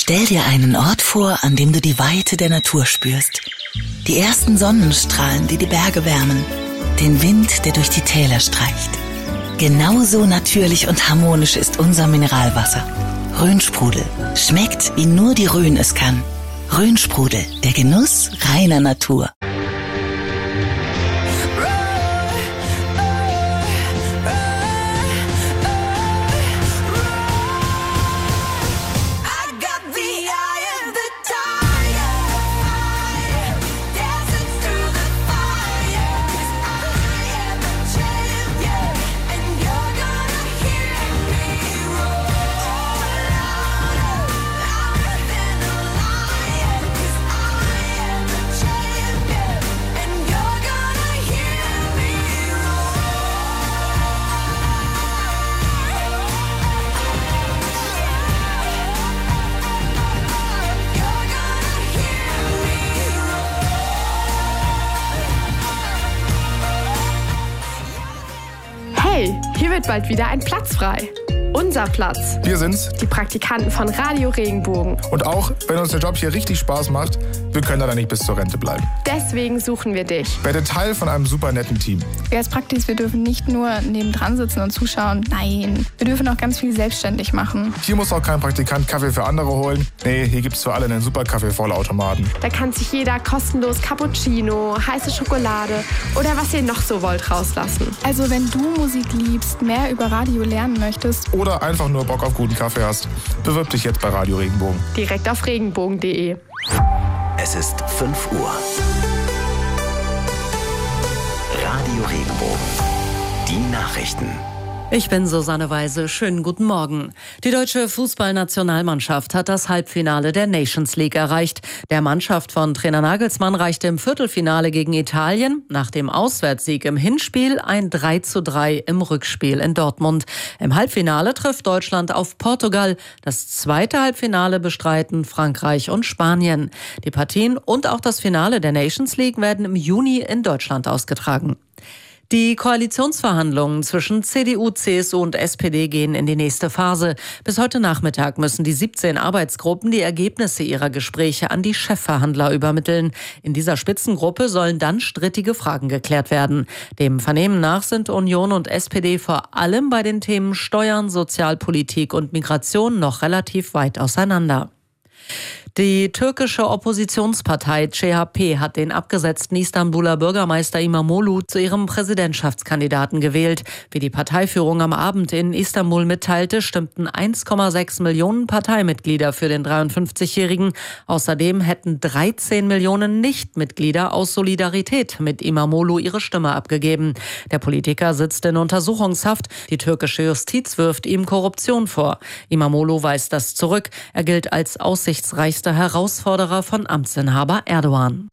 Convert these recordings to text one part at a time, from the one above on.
Stell dir einen Ort vor, an dem du die Weite der Natur spürst. Die ersten Sonnenstrahlen, die die Berge wärmen. Den Wind, der durch die Täler streicht. Genauso natürlich und harmonisch ist unser Mineralwasser. Rhönsprudel. Schmeckt, wie nur die Rhön es kann. Rhönsprudel, der Genuss reiner Natur. Hier wird bald wieder ein Platz frei. Unser Platz. Wir sind's. Die Praktikanten von Radio Regenbogen. Und auch, wenn uns der Job hier richtig Spaß macht, wir können da nicht bis zur Rente bleiben. Deswegen suchen wir dich. Werde Teil von einem super netten Team. Das Praktikum ist, wir dürfen nicht nur nebendran sitzen und zuschauen. Nein, wir dürfen auch ganz viel selbstständig machen. Hier muss auch kein Praktikant Kaffee für andere holen. Nee, hier gibt's für alle einen super Kaffee-Vollautomaten. Da kann sich jeder kostenlos Cappuccino, heiße Schokolade oder was ihr noch so wollt rauslassen. Also wenn du Musik liebst, mehr über Radio lernen möchtest oder einfach nur Bock auf guten Kaffee hast, bewirb dich jetzt bei Radio Regenbogen. Direkt auf regenbogen.de. Es ist 5 Uhr. Radio Regenbogen. Die Nachrichten. Ich bin Susanne Weise. Schönen guten Morgen. Die deutsche Fußballnationalmannschaft hat das Halbfinale der Nations League erreicht. Der Mannschaft von Trainer Nagelsmann reichte im Viertelfinale gegen Italien nach dem Auswärtssieg im Hinspiel ein 3:3 im Rückspiel in Dortmund. Im Halbfinale trifft Deutschland auf Portugal. Das zweite Halbfinale bestreiten Frankreich und Spanien. Die Partien und auch das Finale der Nations League werden im Juni in Deutschland ausgetragen. Die Koalitionsverhandlungen zwischen CDU, CSU und SPD gehen in die nächste Phase. Bis heute Nachmittag müssen die 17 Arbeitsgruppen die Ergebnisse ihrer Gespräche an die Chefverhandler übermitteln. In dieser Spitzengruppe sollen dann strittige Fragen geklärt werden. Dem Vernehmen nach sind Union und SPD vor allem bei den Themen Steuern, Sozialpolitik und Migration noch relativ weit auseinander. Die türkische Oppositionspartei CHP hat den abgesetzten Istanbuler Bürgermeister İmamoğlu zu ihrem Präsidentschaftskandidaten gewählt. Wie die Parteiführung am Abend in Istanbul mitteilte, stimmten 1,6 Millionen Parteimitglieder für den 53-Jährigen. Außerdem hätten 13 Millionen Nichtmitglieder aus Solidarität mit İmamoğlu ihre Stimme abgegeben. Der Politiker sitzt in Untersuchungshaft. Die türkische Justiz wirft ihm Korruption vor. İmamoğlu weist das zurück. Er gilt als aussichtsreichster Herausforderer von Amtsinhaber Erdogan.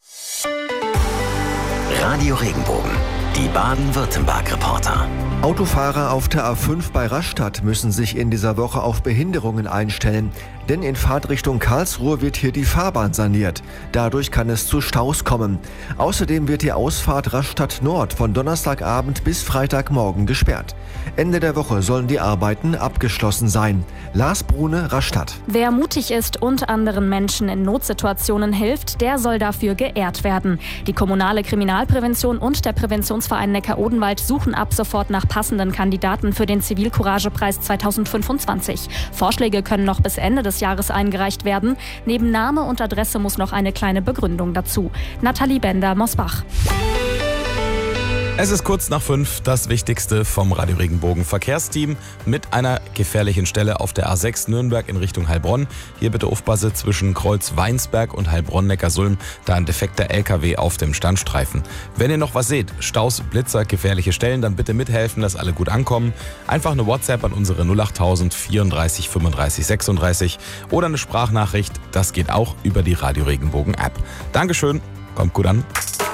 Radio Regenbogen, die Baden-Württemberg-Reporter. Autofahrer auf der A5 bei Rastatt müssen sich in dieser Woche auf Behinderungen einstellen. Denn in Fahrtrichtung Karlsruhe wird hier die Fahrbahn saniert. Dadurch kann es zu Staus kommen. Außerdem wird die Ausfahrt Rastatt Nord von Donnerstagabend bis Freitagmorgen gesperrt. Ende der Woche sollen die Arbeiten abgeschlossen sein. Lars Brune, Rastatt. Wer mutig ist und anderen Menschen in Notsituationen hilft, der soll dafür geehrt werden. Die kommunale Kriminalprävention und der Präventionsverein Neckar-Odenwald suchen ab sofort nach passenden Kandidaten für den Zivilcouragepreis 2025. Vorschläge können noch bis Ende des Jahres eingereicht werden. Neben Name und Adresse muss noch eine kleine Begründung dazu. Nathalie Bender, Mosbach. Es ist kurz nach 5, das Wichtigste vom Radio Regenbogen Verkehrsteam mit einer gefährlichen Stelle auf der A6 Nürnberg in Richtung Heilbronn. Hier bitte aufpassen zwischen Kreuz Weinsberg und Heilbronn-Neckarsulm, da ein defekter LKW auf dem Standstreifen. Wenn ihr noch was seht, Staus, Blitzer, gefährliche Stellen, dann bitte mithelfen, dass alle gut ankommen. Einfach eine WhatsApp an unsere 08000 34 35 36 oder eine Sprachnachricht, das geht auch über die Radio Regenbogen App. Dankeschön, kommt gut an.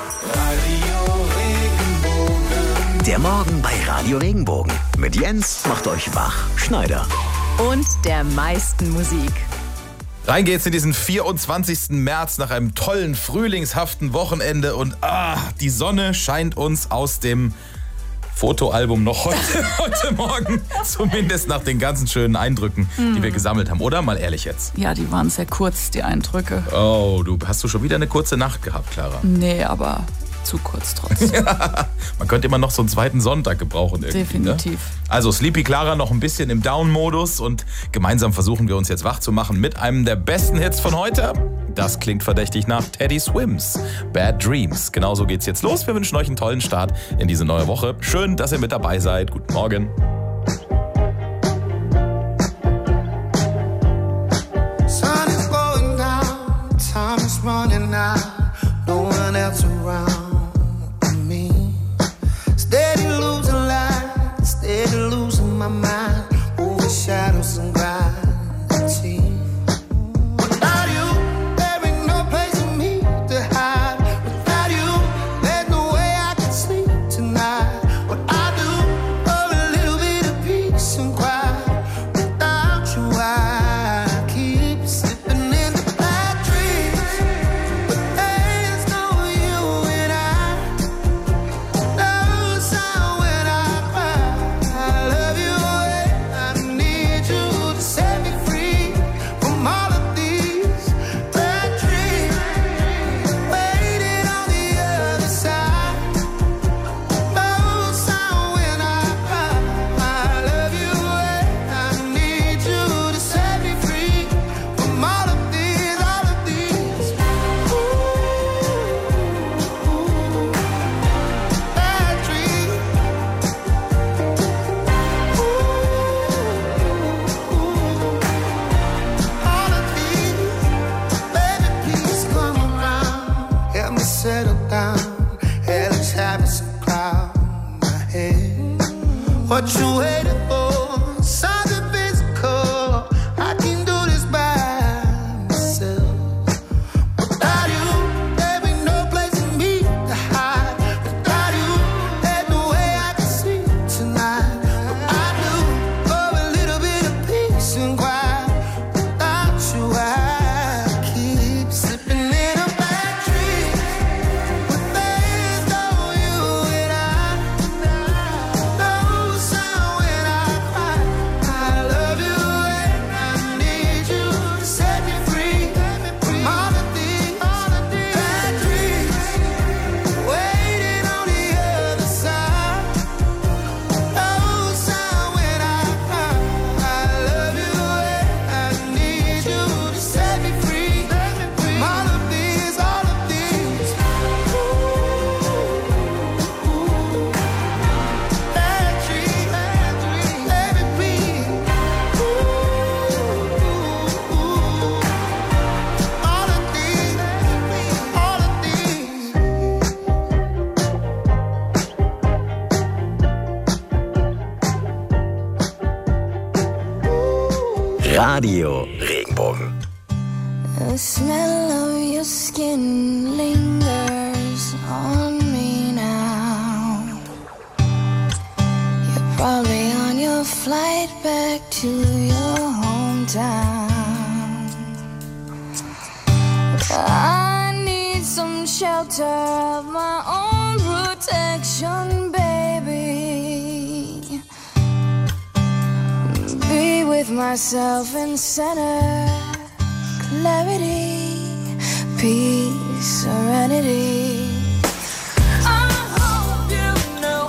Der Morgen bei Radio Regenbogen. Mit Jens macht euch wach. Schneider. Und der meisten Musik. Rein geht's in diesen 24. März nach einem tollen, frühlingshaften Wochenende und die Sonne scheint uns aus dem Fotoalbum noch heute Morgen. Zumindest nach den ganzen schönen Eindrücken, die wir gesammelt haben. Oder? Mal ehrlich jetzt. Ja, die waren sehr kurz, die Eindrücke. Oh, hast du schon wieder eine kurze Nacht gehabt, Clara? Nee, aber zu kurz trotzdem. Man könnte immer noch so einen zweiten Sonntag gebrauchen irgendwie. Definitiv. Ne? Also Sleepy Clara noch ein bisschen im Down-Modus und gemeinsam versuchen wir uns jetzt wach zu machen mit einem der besten Hits von heute. Das klingt verdächtig nach Teddy Swims. Bad Dreams. Genauso geht's jetzt los. Wir wünschen euch einen tollen Start in diese neue Woche. Schön, dass ihr mit dabei seid. Guten Morgen. Sun is going down, time is running out, no one else around me. Steady losing light, steady losing my mind, over shadows and gravity. Without you, there ain't no place for me to hide. Without you, there's no way I can sleep tonight. What I do for a little bit of peace and quiet. Without you, I keep slipping into bad dreams. But there's no you and I. No sound when I cry. I love you and I need you to set me free from all of these bad dreams. Waiting on the other side. No sound when I cry. I love you and I need you to set me free from all of these bad dreams. All of these, baby, please come around. Help me settle down. Hellish habits and cloud my head. What you waiting for? Something physical. I can do this by myself. Without you, there ain't no place for me to hide. Without you, there's no way I can sleep tonight. What I do for a little bit of peace and quiet. Without you, I keep slipping in a bad dream. But there's no you and I. No sound when I cry. I love you and I need you to set me free from all of these bad dreams. Waiting on the other side. No sound when I cry. I love you and I need you to set me free from all of these bad dreams. Baby, please. All of these, all of these. Radio Regenbogen. The smell of your skin lingers on me now. You're probably on your flight back to your hometown. I need some shelter of my own protection, baby. Be with myself in center, clarity, peace, serenity. I hope you know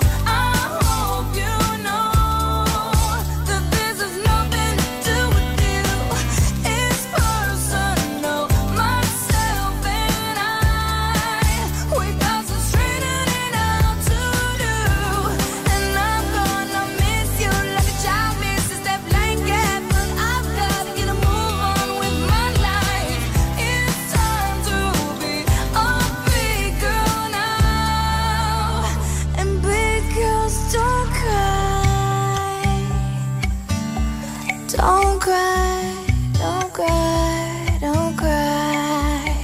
that this has nothing to do with you. It's personal, myself and I. We concentrated in how to do, and I'm gonna miss you like a child misses that blanket. But I've gotta get a move on with my life. It's time to be a big girl now. And big girls don't cry. Don't cry, don't cry, don't cry.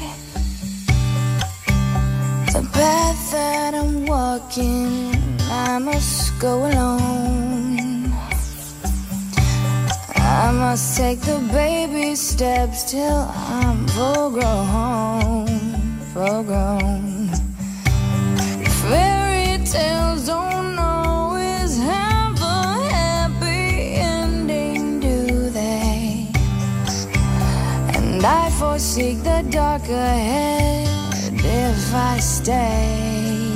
The path that I'm walking, I must go alone. I must take the baby steps till I'm full grown. Fairy tales don't know and I foresee the dark ahead if I stay.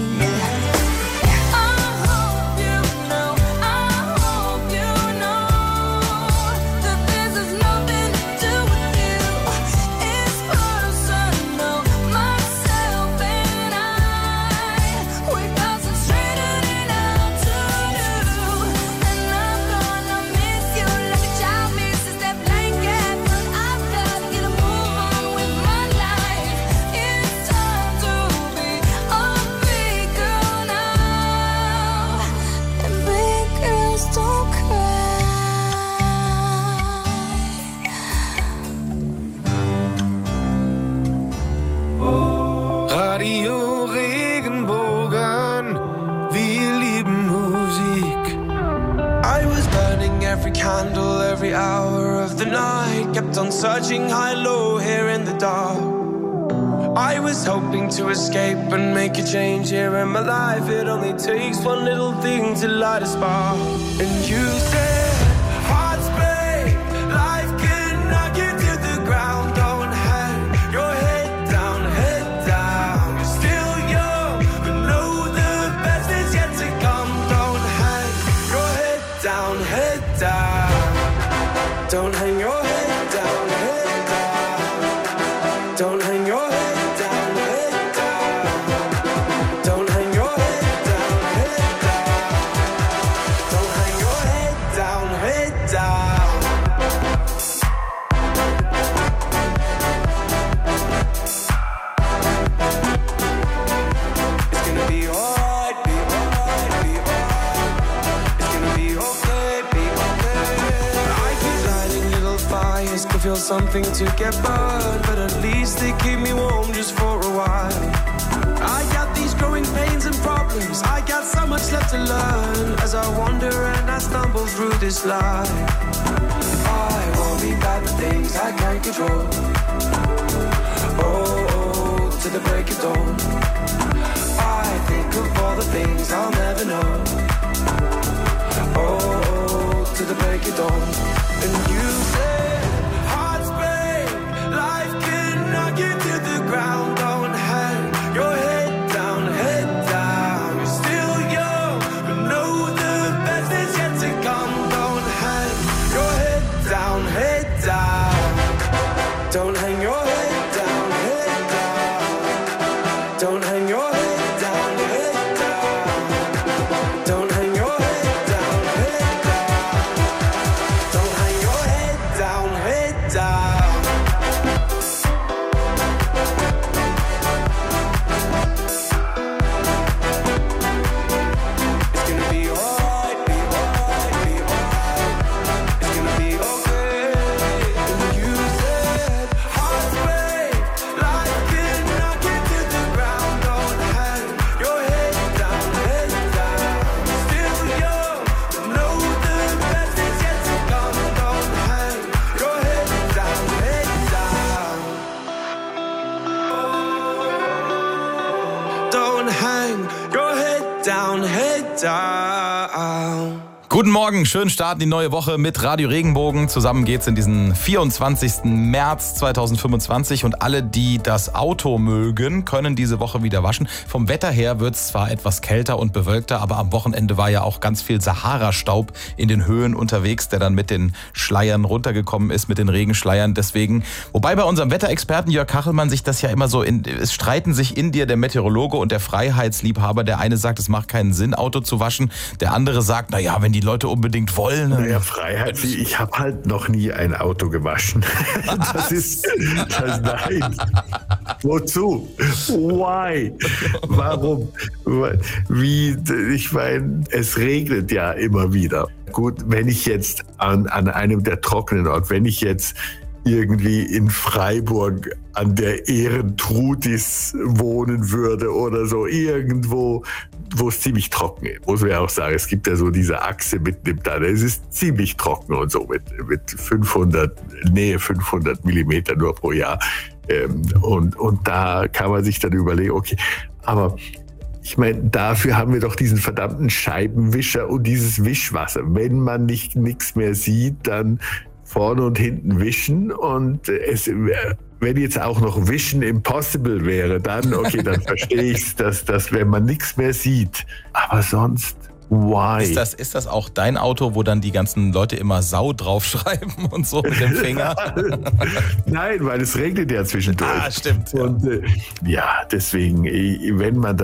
Radio Regenbogen, wir lieben Musik. I was burning every candle, every hour of the night. Kept on searching high, low, here in the dark. I was hoping to escape and make a change here in my life. It only takes one little thing to light a spark. And you said, hearts break, life can knock you to the ground. Don't hang your head down, head down. You're still young, but know the best is yet to come. Don't hang your head down, head down. Don't hang your head down, head down. Don't hang your head. Feel something to get burned, but at least they keep me warm just for a while. I got these growing pains and problems, I got so much left to learn as I wander and I stumble through this life. I worry about the things I can't control. Oh, to the break of dawn. I think of all the things I'll never know. Oh, to the break of dawn. And you say get to the ground, don't hang your head down, head down. You're still young, but know the best is yet to come. Don't hang your head down, head down. Don't hang your head down, head down. Don't hang your head down, head down. Don't hang your head down, head down. Don't hang your head down, head down. Guten Morgen, schön starten die neue Woche mit Radio Regenbogen. Zusammen geht's in diesen 24. März 2025 und alle, die das Auto mögen, können diese Woche wieder waschen. Vom Wetter her wird's zwar etwas kälter und bewölkter, aber am Wochenende war ja auch ganz viel Sahara-Staub in den Höhen unterwegs, der dann mit den Schleiern runtergekommen ist, mit den Regenschleiern. Deswegen, wobei bei unserem Wetterexperten Jörg Kachelmann sich das ja immer so, es streiten sich in dir der Meteorologe und der Freiheitsliebhaber. Der eine sagt, es macht keinen Sinn, Auto zu waschen. Der andere sagt, naja, wenn die Leute unbedingt wollen. Naja, Freiheit. Ich habe halt noch nie ein Auto gewaschen. Nein. Wozu? Why? Warum? Wie? Ich meine, es regnet ja immer wieder. Gut, wenn ich jetzt an einem der trockenen Orte, wenn ich jetzt irgendwie in Freiburg an der Ehrentrudis wohnen würde oder so, irgendwo, wo es ziemlich trocken ist. Muss man ja auch sagen, es gibt ja so diese Achse mitten im Tal. Es ist ziemlich trocken und so mit 500 Millimeter nur pro Jahr. Und da kann man sich dann überlegen, okay, aber ich meine, dafür haben wir doch diesen verdammten Scheibenwischer und dieses Wischwasser. Wenn man nichts mehr sieht, dann vorne und hinten wischen und wenn jetzt auch noch Vision Impossible wäre, dann verstehe ich es, dass wenn man nichts mehr sieht. Aber sonst, why? Ist das auch dein Auto, wo dann die ganzen Leute immer Sau draufschreiben und so mit dem Finger? Nein, weil es regnet ja zwischendurch. Stimmt. Und deswegen, wenn man das